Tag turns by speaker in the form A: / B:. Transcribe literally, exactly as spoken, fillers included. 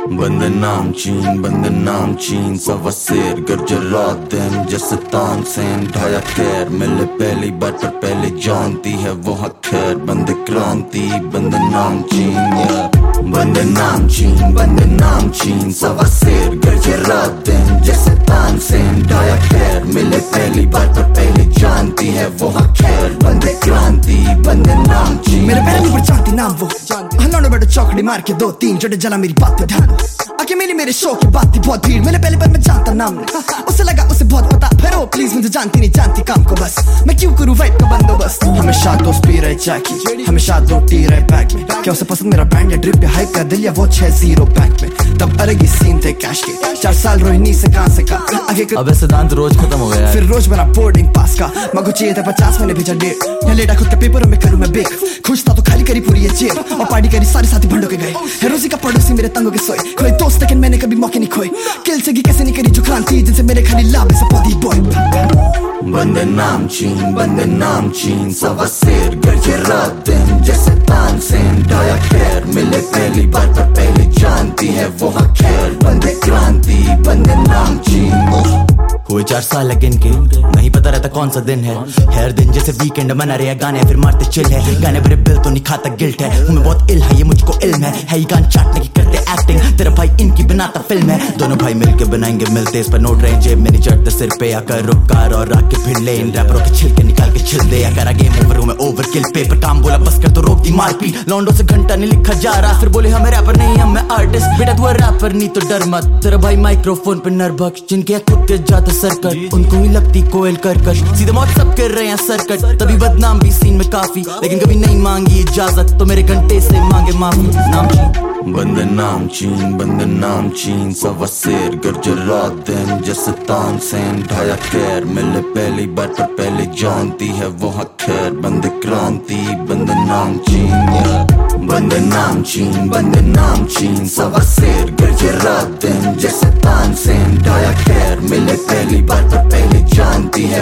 A: बंदे नाम चीन, बंदे नाम चीन, सवा शेर गरजे रात दिन जैसे तानसेन ढाया खैर। मिले पहली बार पर पहले जानती है वो हक खैर। बंदे क्रांति, बंदे नाम चीन, या बंदे नाम चीन, बंदे नाम चीन, सवा शेर गरजे रात दिन जैसे तानसेन ढाया खैर। मिले पहली बार पर पहले जानती है वो हक खैर। बंदे क्रांति, बंदे नाम चीन।
B: मेरे पहली पर जानती नाम वो हल्लों बैठो चौकड़ी मार के दो तीन जोड़े जला मेरी बात पे ध्यान आके मेरी मेरे शो की बात थी बहुत भीड़। मैंने पहले बार मैं जानता नाम उसे लगा उसे बहुत पता फिर ओ प्लीज मुझे जानती नहीं जानती काम को बस मैं क्यों करूँ वाइट का बंदोबस्त। हमेशा दोस्त पी रहे जैकी हमेशा दो टी रहे बैग में क्या उसे पसंद मेरा बैंड या ड्रिप या हाइप का दिल या वो छह जीरो बैंक में। तब अलग ही सीन थे कैश के चार साल रोहिणी से कहां से कहां आगे
C: अब सिद्धांत रोज खत्म हो गया
B: फिर रोज बना बोर्डिंग पास का मगो चाहिए था पचास मैंने भेजा डेढ़ मैं लेटा खुद के पेपरों में करूँ मैं बेक खुश था तो खाली करी पूरी ये जेब और पार्टी करी सारे साथी भंडो के गए हेरोजी का पड़ोसी मेरे तंगों के सोए खोए दोस्त लेकिन मैंने कभी मौके नहीं खोए किल से कैसे नहीं करी जो क्रांति जिनसे मेरे खाली लाभ से पौधी बॉय।
A: बंदे नाम चीन, बंदे नाम चीन, सवा शेर गरजे रात दिन जैसे तानसेन ढाया खैर। मिले पहली बार पर पहले जानती है वो हक खैर। बंदे क्रांति, बंदे नाम चीन।
C: हुए चार साल लेकिन के नहीं पता रहता कौन सा दिन है। हर दिन जैसे वीकेंड मना रहे गाने फिर मारते चिल है। गाने मेरे बिल तो नहीं खाता गिल्ट है हूँ मैं बहुत इल है ये मुझको इल्म है, है ये गान चाटने की करते एक्टिंग। तेरा भाई इनकी बनाता फिल्म है दोनों भाई मिलके बनाएंगे मिलते इस पर नोट रहे जेब में नहीं चढ़ते सिर पे आकर रुक कार और आके फिर ले इन रैपरों के छिलके निकाल के छिल दे अगर गेम ओवर हूँ मैं ओवर किल पे पर काम बोला बस कर तो रोक दी मारपीट। लॉन्डो से घंटा नहीं लिखा जा रहा फिर बोले हमें रैपर नहीं हम मैं आर्टिस्ट। बेटा तू रैपर नहीं तो डर मत तेरा भाई माइक्रोफोन पे नरभक्ष जिनके खुद के जाते सरकट उनको ही लगती कोयल करकश सीधे मौत सब कर रहे हैं सरकट। तभी बदनाम भी सीन में काफी लेकिन कभी नहीं मांगी इजाजत तो मेरे घंटे से मांगे माफी। नाम चीन,
A: बंदे नाम चीन, बंदे नाम चीन, सवा शेर गरजे रात दिन जैसे तानसेन ढाया खैर। मिले पहली बार पर पहले जानती है वो हक खैर। बंदे क्रांति, बंदे नाम चीन, या बंदे नाम चीन, बंदे नाम चीन, सवा शेर गरजे रात दिन जैसे तानसेन ढाया खैर। मिले पहली बार पर पहले जानती है